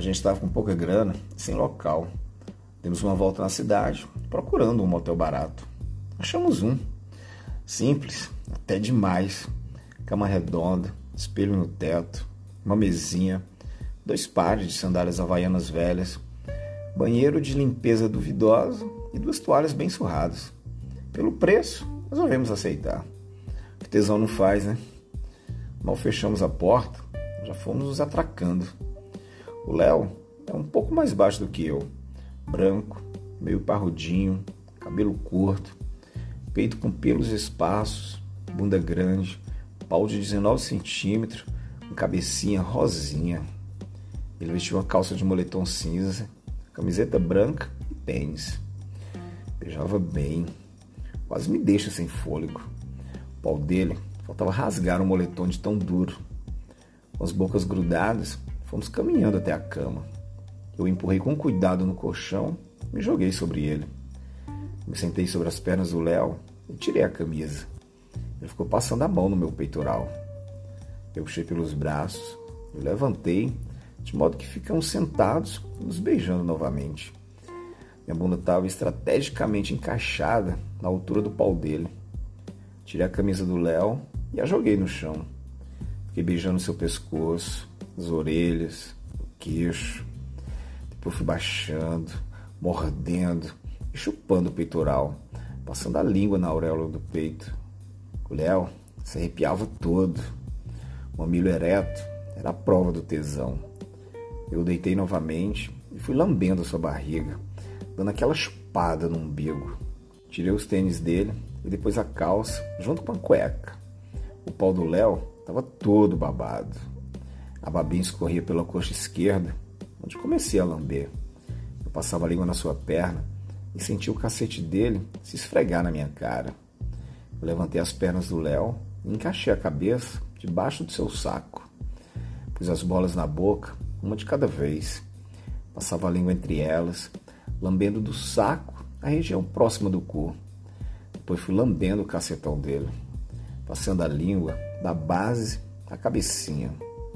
gente estava com pouca grana, sem local. Demos uma volta na cidade, procurando um motel barato. Achamos um. Simples, até demais. Cama redonda, espelho no teto, uma mesinha, 2 pares de sandálias havaianas velhas, banheiro de limpeza duvidosa e 2 toalhas bem surradas. Pelo preço, resolvemos aceitar. O que tesão não faz, né? Mal fechamos a porta, já fomos nos atracando. O Léo é um pouco mais baixo do que eu. Branco, meio parrudinho, cabelo curto, peito com pelos esparsos, bunda grande, pau de 19 centímetros, com cabecinha rosinha. Ele vestiu uma calça de moletom cinza, camiseta branca e tênis. Beijava bem, quase me deixa sem fôlego. O pau dele faltava rasgar o moletom de tão duro. Com as bocas grudadas, fomos caminhando até a cama. Eu empurrei com cuidado no colchão e me joguei sobre ele. Me sentei sobre as pernas do Léo e tirei a camisa. Ele ficou passando a mão no meu peitoral. Eu puxei pelos braços, eu levantei, de modo que ficamos sentados, nos beijando novamente. Minha bunda estava estrategicamente encaixada na altura do pau dele. Tirei a camisa do Léo e a joguei no chão. Fiquei beijando seu pescoço, as orelhas, o queixo. Depois fui baixando, mordendo e chupando o peitoral, passando a língua na auréola do peito. O Léo se arrepiava todo. O mamilo ereto era a prova do tesão. Eu deitei novamente e fui lambendo a sua barriga, dando aquela chupada no umbigo. Tirei os tênis dele e depois a calça, junto com a cueca. O pau do Léo estava todo babado. A babinha escorria pela coxa esquerda, onde comecei a lamber. Eu passava a língua na sua perna e senti o cacete dele se esfregar na minha cara. Eu levantei as pernas do Léo e encaixei a cabeça debaixo do seu saco. Pus as bolas na boca, uma de cada vez. Passava a língua entre elas, lambendo do saco a região próxima do cu. Depois fui lambendo o cacetão dele, passando a língua da base à cabecinha.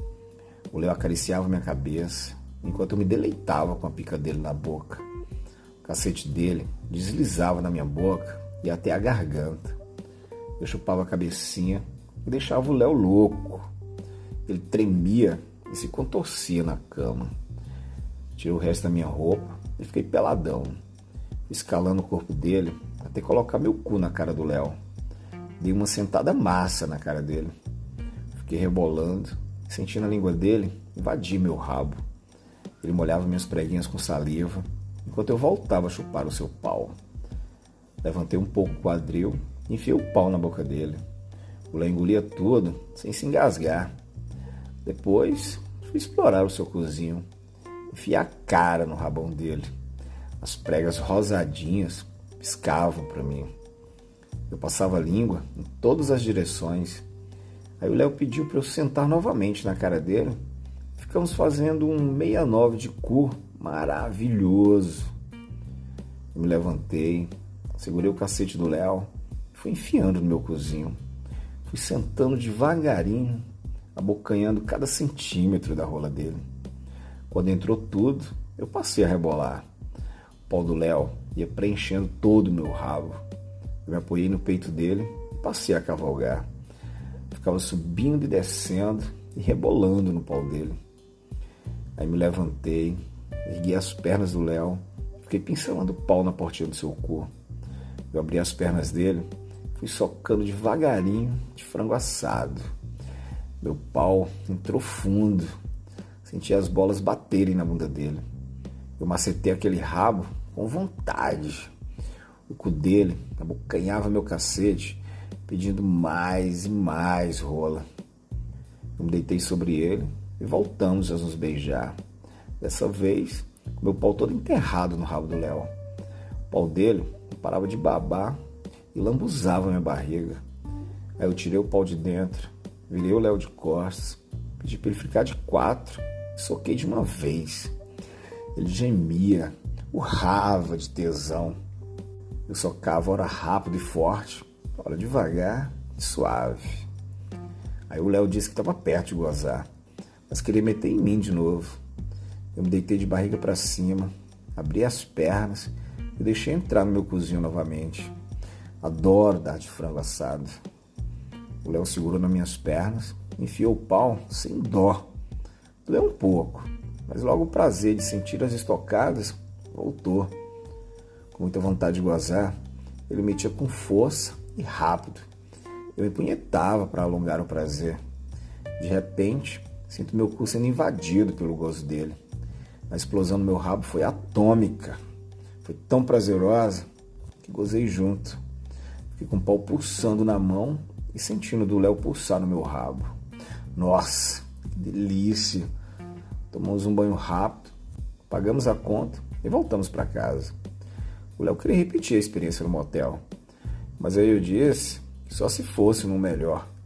O Léo acariciava minha cabeça, enquanto eu me deleitava com a pica dele na boca. O cacete dele deslizava na minha boca e até a garganta. Eu chupava a cabecinha e deixava o Léo louco. Ele tremia e se contorcia na cama. Tirei o resto da minha roupa e fiquei peladão, escalando o corpo dele até colocar meu cu na cara do Léo. Dei uma sentada massa na cara dele. Fiquei rebolando, sentindo a língua dele invadir meu rabo. Ele molhava minhas preguinhas com saliva, enquanto eu voltava a chupar o seu pau. Levantei um pouco o quadril e enfiei o pau na boca dele. O Léo engolia tudo, sem se engasgar. Depois, fui explorar o seu cozinho. Enfiei a cara no rabão dele. As pregas rosadinhas piscavam para mim. Eu passava a língua em todas as direções. Aí o Léo pediu para eu sentar novamente na cara dele. Ficamos fazendo um 69 de cu maravilhoso. Eu me levantei, segurei o cacete do Léo e fui enfiando no meu cozinho. Fui sentando devagarinho, abocanhando cada centímetro da rola dele. Quando entrou tudo, eu passei a rebolar. O pau do Léo ia preenchendo todo o meu rabo. Eu me apoiei no peito dele e passei a cavalgar. Ficava subindo e descendo e rebolando no pau dele. Aí me levantei, ergui as pernas do Léo, fiquei pincelando o pau na portinha do seu cu. Eu abri as pernas dele, fui socando devagarinho de frango assado. Meu pau entrou fundo, senti as bolas baterem na bunda dele. Eu macetei aquele rabo com vontade. O cu dele abocanhava meu cacete, pedindo mais e mais rola. Eu me deitei sobre ele e voltamos a nos beijar. Dessa vez, com meu pau todo enterrado no rabo do Léo. O pau dele não parava de babar e lambuzava minha barriga. Aí eu tirei o pau de dentro, virei o Léo de costas, pedi para ele ficar de 4 e soquei de uma vez. Ele gemia, urrava de tesão. Eu socava hora rápido e forte, hora devagar e suave. Aí o Léo disse que estava perto de gozar, mas queria meter em mim de novo. Eu me deitei de barriga para cima, abri as pernas e deixei entrar no meu cozinho novamente. Adoro dar de frango assado. O Léo segurou nas minhas pernas, enfiou o pau sem dó. Doeu um pouco, mas logo o prazer de sentir as estocadas voltou. Com muita vontade de gozar, ele metia com força e rápido. Eu me punhetava para alongar o prazer. De repente, sinto meu cu sendo invadido pelo gozo dele. A explosão no meu rabo foi atômica. Foi tão prazerosa que gozei junto. Fiquei com o pau pulsando na mão e sentindo do Léo pulsar no meu rabo. Nossa, que delícia! Tomamos um banho rápido, pagamos a conta e voltamos para casa. O Léo queria repetir a experiência no motel, mas aí eu disse que só se fosse num melhor.